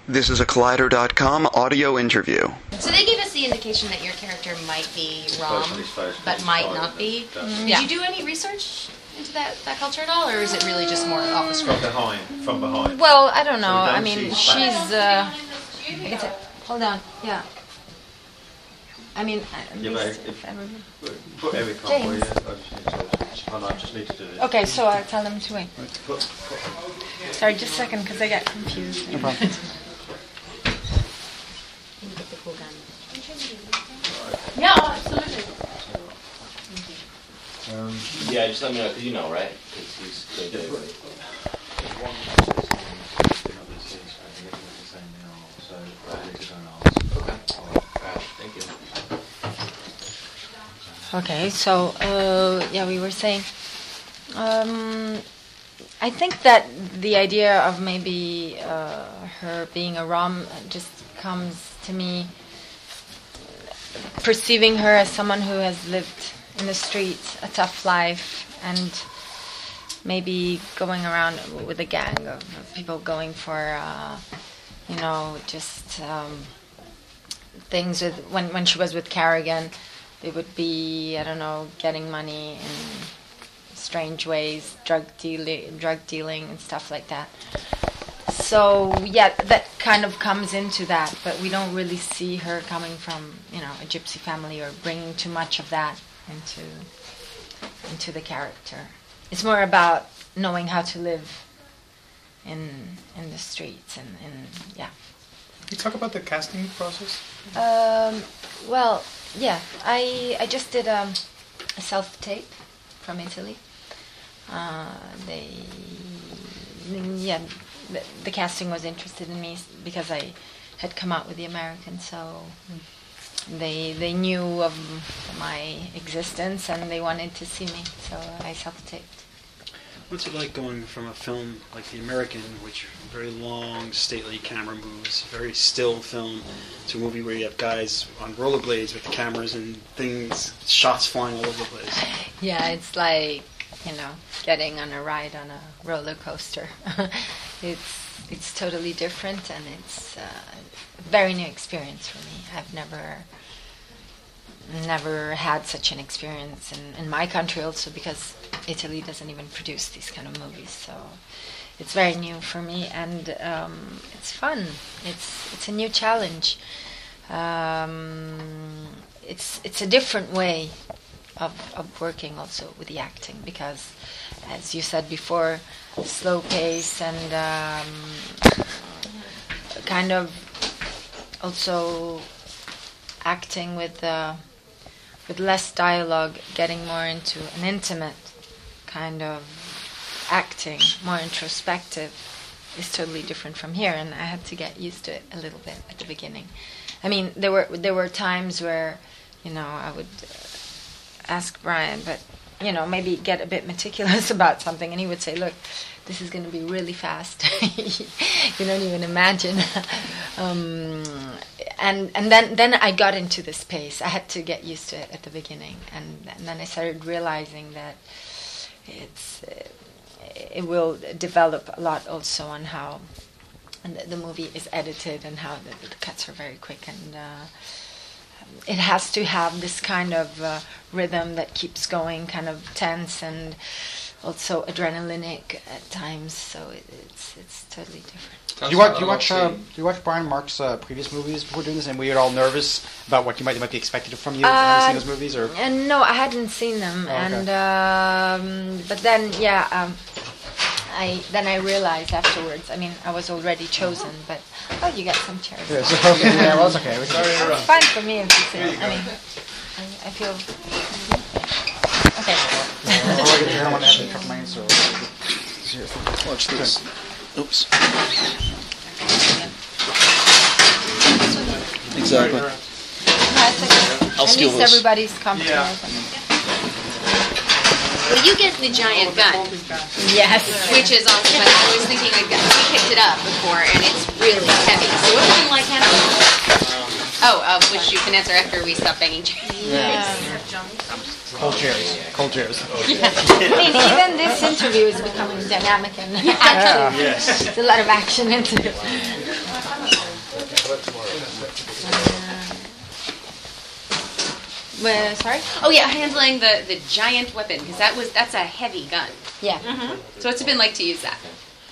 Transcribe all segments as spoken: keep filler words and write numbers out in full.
This is a Collider dot com audio interview. So they gave us the indication that your character might be Rom, but might not be. Mm-hmm. Did yeah. you do any research into that, that culture at all, or is it really just more off the script? From behind, from behind. Well, I don't know. So I mean, she's... Uh, I guess it, hold on, yeah. I mean, at yeah, least if, if everybody... Put every couple, yeah. I just need to, oh, no, I just need to do this. Okay, so I'll tell them to wait. Put, put, Sorry, just a second, because I got confused. No problem. Yeah, absolutely. Um, yeah, just let me know, because you know, right? Because he's so good. Okay, so, uh, yeah, we were saying, um, I think that the idea of maybe uh, her being a Rom just comes to me perceiving her as someone who has lived in the streets, a tough life, and maybe going around with a gang of people going for, uh, you know, just um, things with, when, when she was with Carrigan, it would be, I don't know, getting money in strange ways, drug dealing, drug dealing and stuff like that. So, yeah, that kind of comes into that, but we don't really see her coming from, you know, a gypsy family or bringing too much of that into into the character. It's more about knowing how to live in in the streets and, and yeah. Can you talk about the casting process? Um, well, yeah, I I just did um, a self-tape from Italy. Uh, they, yeah, the, the casting was interested in me because I had come out with the Americans, so they they knew of my existence and they wanted to see me, so I self-taped. What's it like going from a film like The American, which very long, stately camera moves, very still film, to a movie where you have guys on rollerblades with cameras and things, shots flying all over the place? Yeah, it's like, you know, getting on a ride on a roller coaster. it's it's totally different, and it's uh, a very new experience for me. I've never never had such an experience in, in my country also, because Italy doesn't even produce these kind of movies, so it's very new for me, and um, it's fun. It's it's a new challenge. Um, it's it's a different way of of working also with the acting, because, as you said before, slow pace and um, kind of also acting with uh, with less dialogue, getting more into an intimate kind of acting, more introspective, is totally different from here, and I had to get used to it a little bit at the beginning. I mean, there were there were times where, you know, I would ask Brian, but, you know, maybe get a bit meticulous about something, and he would say, look, this is going to be really fast. You don't even imagine. um, and and then, then I got into this pace. I had to get used to it at the beginning, and, and then I started realizing that it's uh, it will develop a lot also on how and the, the movie is edited and how the, the cuts are very quick, and uh, it has to have this kind of uh, rhythm that keeps going, kind of tense and also adrenalinic at times. So it, it's it's totally different. Do you watch? Do you watch? Uh, do you watch Brian Mark's uh, previous movies before doing this? And were you at all nervous about what you might might be expected from you? Uh, having seen those movies, or? And no, I hadn't seen them, Oh, okay. and um, but then yeah, um, I then I realized afterwards. I mean, I was already chosen, but oh, you got some chairs. Yeah, so, okay, yeah, well, it's okay. We can, It's fine for me if you say. I mean, I, I feel okay. I don't want to have the cup mine, so. Watch this. Oops. Exactly. No, it's okay. I'll At steal least this. everybody's comfortable. Yeah. Well, you get the giant gun, Yes. which is awesome, but I was thinking a gun. We picked it up before, and it's really heavy. So what do you like having? Oh, uh, which you can answer after we stop banging chairs. Yeah. Cold chairs. Cold chairs. I mean, even this interview is becoming dynamic and active. Yes. There's a lot of action into it. Well, sorry? Oh yeah, handling the, the giant weapon, because that was that's a heavy gun. Yeah. Mm-hmm. So what's it been like to use that?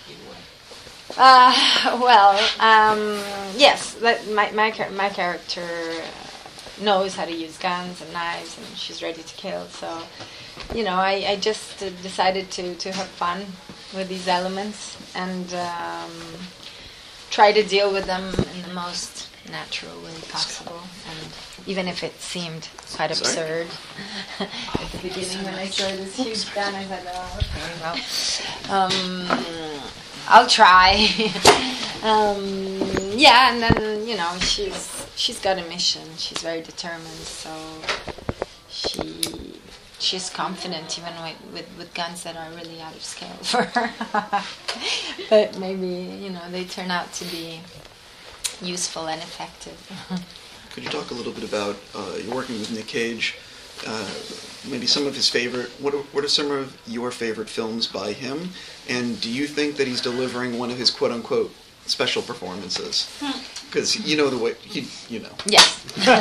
Uh, well, um, yes, that, my, my, char- my character knows how to use guns and knives, and she's ready to kill. So, you know, I, I just uh, decided to, to have fun with these elements and um, try to deal with them in the most natural way possible. And even if it seemed quite absurd at the beginning when I saw this huge gun, I said, oh, okay, well, um, I'll try. um, yeah, and then, you know, she's she's got a mission. She's very determined, so she she's confident even with, with, with guns that are really out of scale for her. But maybe, you know, they turn out to be useful and effective. Could you talk a little bit about, uh, you're working with Nick Cage, uh, maybe some of his favorite, what are, what are some of your favorite films by him? And do you think that he's delivering one of his quote-unquote special performances? Because you know the way, he, you know. Yes.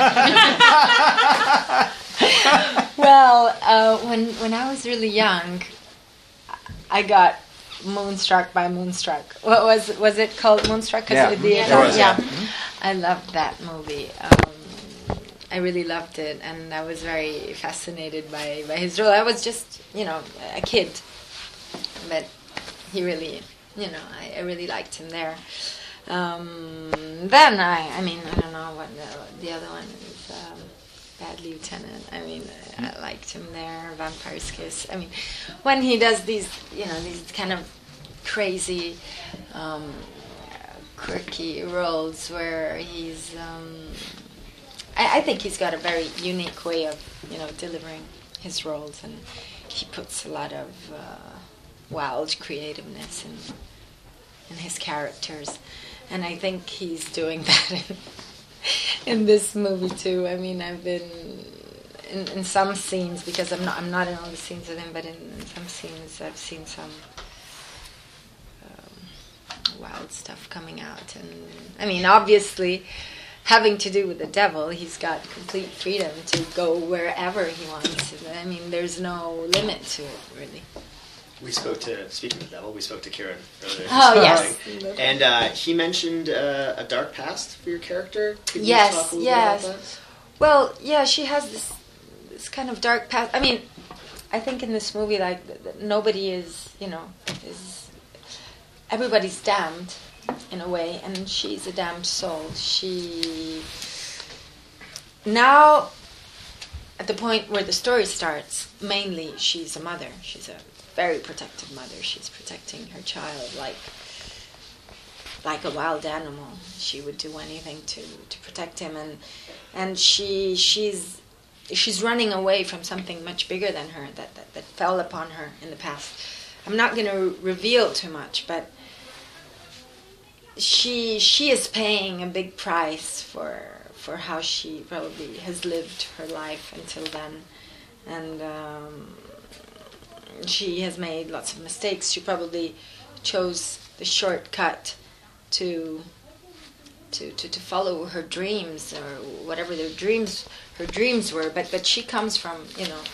Well, uh, when when I was really young, I got moonstruck by Moonstruck. What was was it called? Moonstruck? 'Cause Yeah. of the, It was, yeah. yeah. I loved that movie. Um, I really loved it, and I was very fascinated by, by his role. I was just, you know, a kid, but he really, you know, I, I really liked him there. Um, then I, I mean, I don't know what the, the other one is. Um, Bad Lieutenant. I mean, I, I liked him there. Vampire's Kiss. I mean, when he does these, you know, these kind of crazy, um, quirky roles where he's, um, I, I think he's got a very unique way of, you know, delivering his roles, and he puts a lot of uh, wild creativeness in in his characters, and I think he's doing that in, in this movie too. I mean, I've been in, in some scenes, because I'm not I'm not in all the scenes with him, but in, in some scenes I've seen some um, wild stuff coming out, and I mean, obviously, having to do with the devil, he's got complete freedom to go wherever he wants. I mean, there's no limit to it, really. We spoke to, speaking of the devil, we spoke to Kieran earlier. Oh, this yes. morning. And uh, he mentioned uh, a dark past for your character. Could you Yes, talk a little yes. bit about that? Well, yeah, she has this this kind of dark past. I mean, I think in this movie, like, th- th- nobody is, you know, is everybody's damned in a way, and she's a damned soul. She now, at the point where the story starts, mainly she's a mother. She's a very protective mother. She's protecting her child like like a wild animal. She would do anything to, to protect him, and and she she's she's running away from something much bigger than her that, that, that fell upon her in the past. I'm not going to reveal too much, but she she is paying a big price for for how she probably has lived her life until then, and um, she has made lots of mistakes. She probably chose the shortcut to to to, to follow her dreams, or whatever their dreams her dreams were. But but she comes from, you know,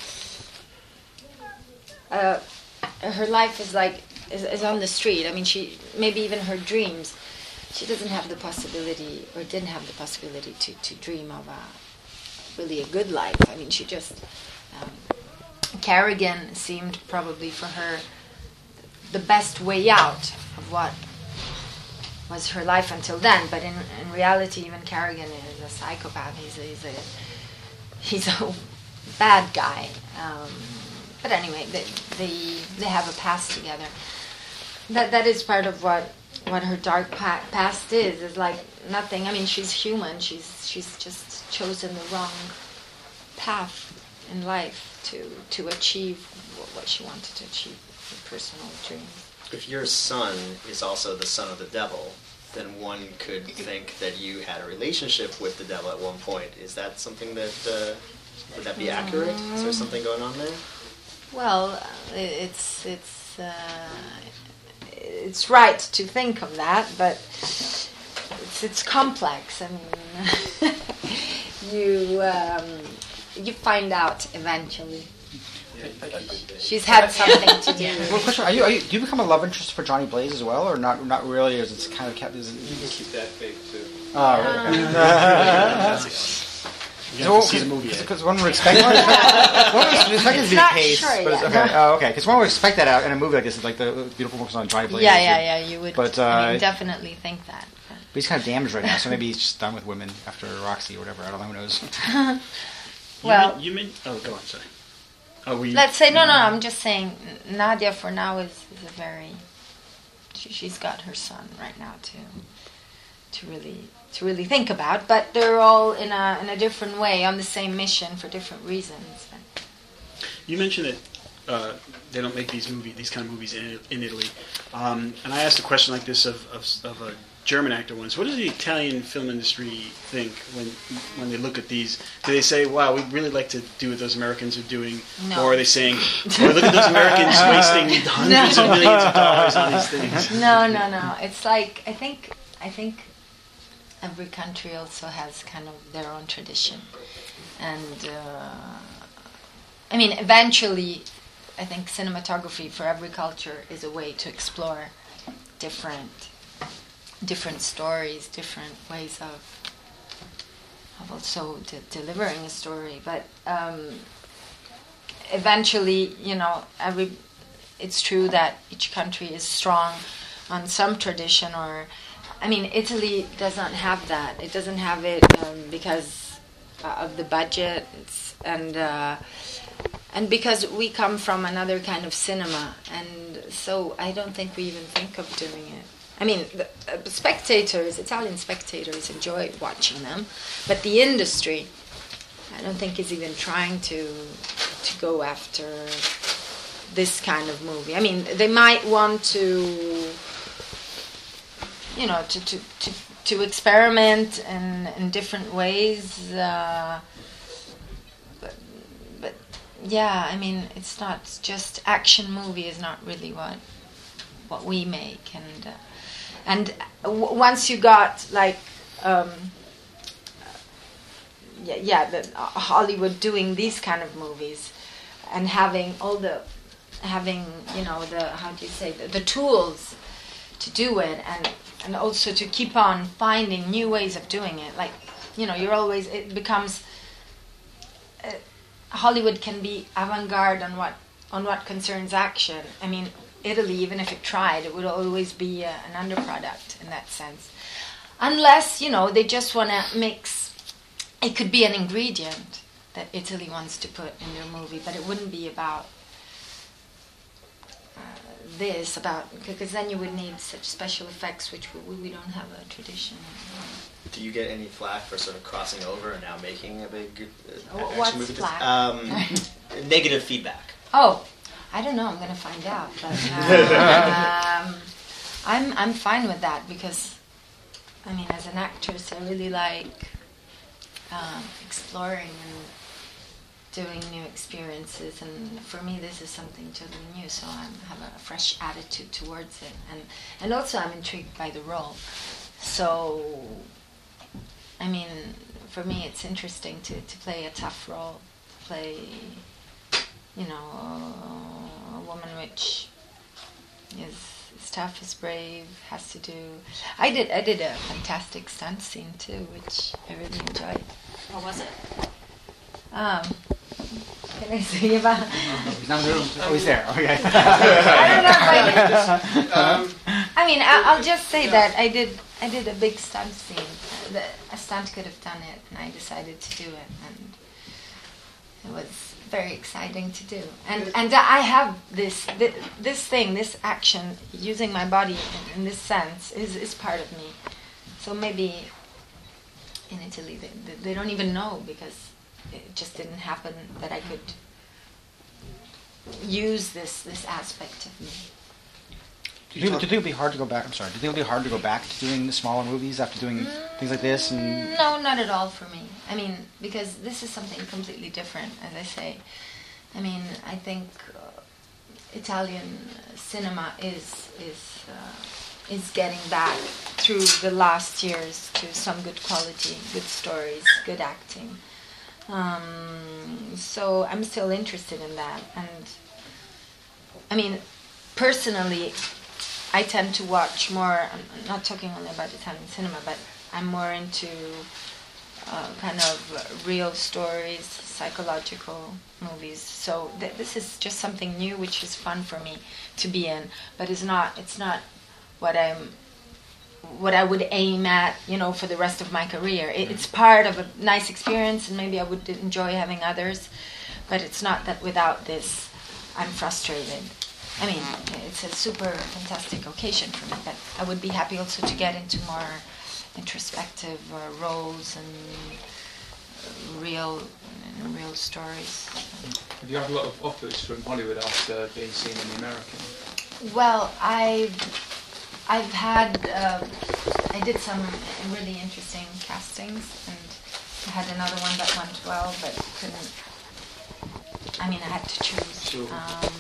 uh, her life is like is, is on the street. I mean, she maybe even her dreams. She doesn't have the possibility, or didn't have the possibility to, to dream of a really a good life. I mean, she just um, Kerrigan seemed probably for her the best way out of what was her life until then. But in, in reality, even Kerrigan is a psychopath. He's a, he's a, he's a bad guy. Um, but anyway, they, they they have a past together. That that is part of what what her dark pa- past is. Is like nothing. I mean, she's human. She's she's just chosen the wrong path in life to to achieve what she wanted to achieve, her personal dreams. If your son is also the son of the devil, then one could think that you had a relationship with the devil at one point. Is that something that, uh, would that be accurate? Is there something going on there? Well, uh, it's it's uh, it's right to think of that, but it's it's it's complex. I mean, you um, you find out eventually. She's had something to do. Well, question: Are you, are you do you become a love interest for Johnny Blaze as well, or not? Not really, or is it kind of kept? Is it, You can keep that fake too. oh, really? You have to see the movie. Because one would expect one would expect it to be the not case, sure but it's, yet. okay. Oh, okay. Because one would expect that out in a movie like this, like the beautiful focus on Johnny Blaze. Yeah, yeah, yeah. You would. But, I mean, uh, definitely think that. But he's kind of damaged right now, so maybe he's just done with women after Roxy or whatever. I don't know. Who knows? Well, you mean, oh, go on, sorry. Oh, were you, let's say no, no. I'm just saying Nadia for now is, is a very. She, she's got her son right now to to really to really think about, but they're all in a in a different way on the same mission for different reasons. You mentioned that uh, they don't make these movie, these kind of movies in, in Italy, um, and I asked a question like this of, of, of a German actor once. What does the Italian film industry think when when they look at these? Do they say, "Wow, we'd really like to do what those Americans are doing," No. or are they saying, "Boy, look at those Americans wasting hundreds No. of millions of dollars on these things"? No, no, no. It's like I think I think every country also has kind of their own tradition, and uh, I mean, eventually, I think cinematography for every culture is a way to explore different different stories, different ways of of also de- delivering a story. But um, eventually, you know, every it's true that each country is strong on some tradition, or I mean, Italy does not have that. It doesn't have it um, because uh, of the budget, it's, and uh, and because we come from another kind of cinema, and so I don't think we even think of doing it. I mean, the uh, spectators, Italian spectators, enjoy watching them, but the industry, I don't think is even trying to to go after this kind of movie. I mean, they might want to, you know, to to, to, to experiment in in different ways. Uh, but, but yeah, I mean, it's not just action movie is not really what what we make, and uh, and w- once you got like. Um, Yeah, yeah, the, uh, Hollywood doing these kind of movies, and having all the, having you know the how do you say the, the tools to do it, and and also to keep on finding new ways of doing it. Like you know, you're always it becomes. Uh, Hollywood can be avant-garde on what on what concerns action. I mean, Italy, even if it tried, it would always be a, an underproduct in that sense, unless you know they just want to mix. It could be an ingredient that Italy wants to put in their movie, but it wouldn't be about uh, this, about because then you would need such special effects, which we, we don't have a tradition of. Do you get any flack for sort of crossing over and now making a big uh, Wh- action what's movie? flack? Um, negative feedback. Oh, I don't know. I'm going to find out. But uh, um, I'm I'm fine with that because, I mean, as an actress, I really like. Um, exploring and doing new experiences, and for me this is something totally new, so I have a fresh attitude towards it, and and also I'm intrigued by the role. So I mean, for me it's interesting to, to play a tough role, play you know a woman which is is tough, is brave, has to do. I did I did a fantastic stunt scene too, which I really enjoyed. What was it? Um, can I say about? He's not in the room. Oh, he's there. Okay. I don't know if I did. Um, I mean, I, I'll just say that I did. I did a big stunt scene. The, a stunt could have done it, and I decided to do it, and it was very exciting to do. And and I have this this, this thing, this action, using my body in, in this sense is is part of me. So maybe. In Italy, they, they don't even know because it just didn't happen that I could use this this aspect of me. Do you, think, do you think it'd be hard to go back? I'm sorry. Do you think it'd be hard to go back to doing the smaller movies after doing mm, things like this? And no, not at all for me. I mean, because this is something completely different, as I say. I mean, I think uh, Italian cinema is is uh, is getting back through the last years to some good quality, good stories, good acting. Um, so I'm still interested in that. And I mean, personally, I tend to watch more, I'm not talking only about Italian cinema, but I'm more into uh, kind of real stories, psychological movies. So th- this is just something new, which is fun for me to be in. But it's not. It's not what I'm. What I would aim at, you know, for the rest of my career. It, it's part of a nice experience, and maybe I would enjoy having others. But it's not that without this, I'm frustrated. I mean, it's a super fantastic occasion for me. But I would be happy also to get into more introspective uh, roles and uh, real, and real stories. Have you had a lot of offers from Hollywood after being seen in the American? Well, I've I've had uh, I did some really interesting castings, and I had another one that went well, but couldn't. I mean, I had to choose. Sure. Um,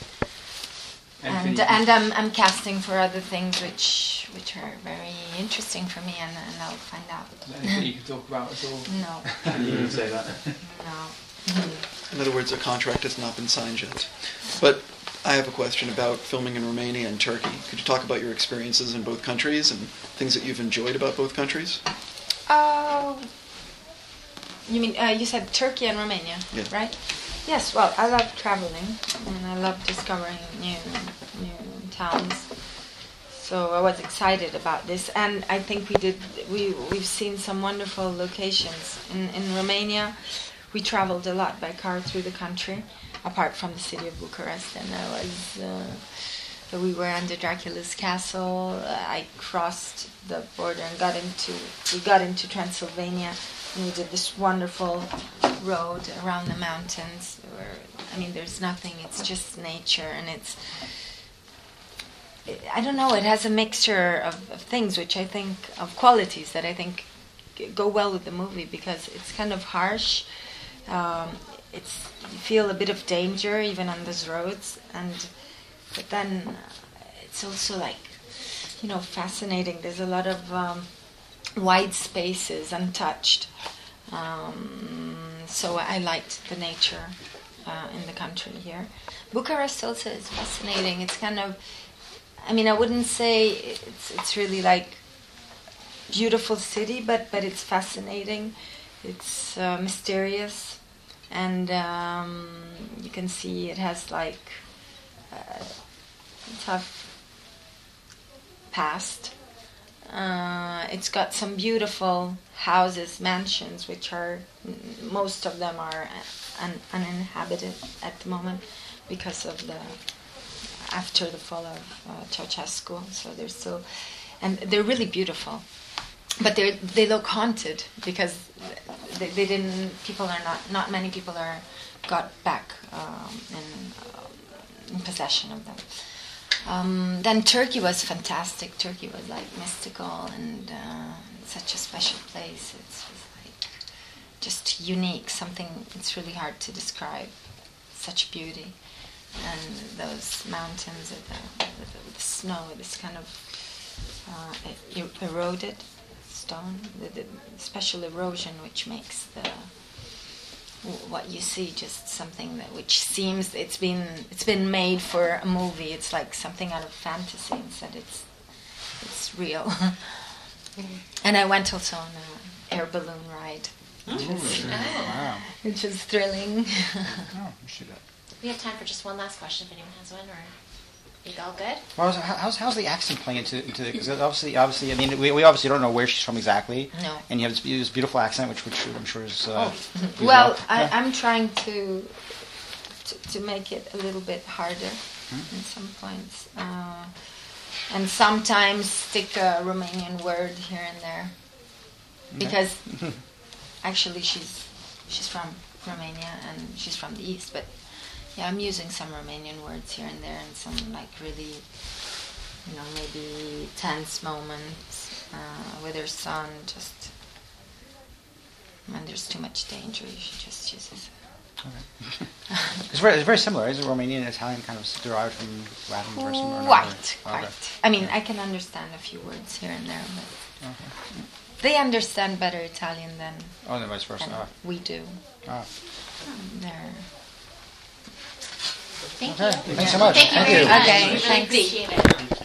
Anything and you- and I'm I'm casting for other things which which are very interesting for me, and, and I'll find out. Is there anything you can talk about at all? No, You didn't say that. no. In other words, a contract has not been signed yet. But I have a question about filming in Romania and Turkey. Could you talk about your experiences in both countries and things that you've enjoyed about both countries? Oh, you mean uh, you said Turkey and Romania, Yeah. right? Yes. Well, I love traveling and I love discovering new new towns. So I was excited about this, and I think we did. We we've seen some wonderful locations in in Romania. We traveled a lot by car through the country, apart from the city of Bucharest. And I was. Uh, we were under Dracula's castle. Uh, I crossed the border and got into. We got into Transylvania, and we did this wonderful road around the mountains. Where I mean, there's nothing. It's just nature, and it's. I don't know, it has a mixture of, of things which I think, of qualities that I think go well with the movie, because it's kind of harsh. Um, it's you feel a bit of danger even on those roads, and but then it's also like, you know, fascinating. There's a lot of um, wide spaces, untouched. Um, so I liked the nature uh, in the country here. Bucharest also is fascinating. It's kind of, I mean, I wouldn't say it's it's really like beautiful city, but but it's fascinating. It's uh, mysterious, and um, you can see it has like a tough past. Uh, it's got some beautiful houses, mansions, which are most of them are un- uninhabited at the moment because of the. After the fall of uh, Ceausescu, so they're still, and they're really beautiful, but they they look haunted because they, they didn't. People are not not many people are got back um, in, uh, in possession of them. Um, then Turkey was fantastic. Turkey was like mystical and uh, such a special place. It's, it's like just unique. Something it's really hard to describe. Such beauty. And those mountains with the, with the, with the snow, this kind of uh, e- eroded stone, the, the special erosion which makes the what you see just something that which seems it's been it's been made for a movie. It's like something out of fantasy instead. It's it's real. And I went also on an air balloon ride, which was Wow. which was thrilling. Oh, we should go. We have time for just one last question if anyone has one, or are you all good? Well, how's, how's how's the accent playing into into because obviously obviously I mean we, we obviously don't know where she's from exactly. No. And you have this, this beautiful accent, which which I'm sure is. Uh, beautiful. Well, I, Yeah. I'm trying to, to to make it a little bit harder Hmm? in some points, uh, and sometimes stick a Romanian word here and there, because actually she's she's from Romania and she's from the east, but yeah, I'm using some Romanian words here and there, and some like really, you know, maybe tense moments uh, with her son, just. When there's too much danger, you should just use this. It's very, it's very similar. Is it Romanian and Italian kind of derived from Latin version? Or not? Quite, Okay. quite. I mean, I can understand a few words here and there, but they understand better Italian than, Oh, then vice versa. than Ah. we do. Ah. They're Thank Okay. you. Thanks so much. Thank you Thank very you. much. Okay, Really thanks. appreciate it.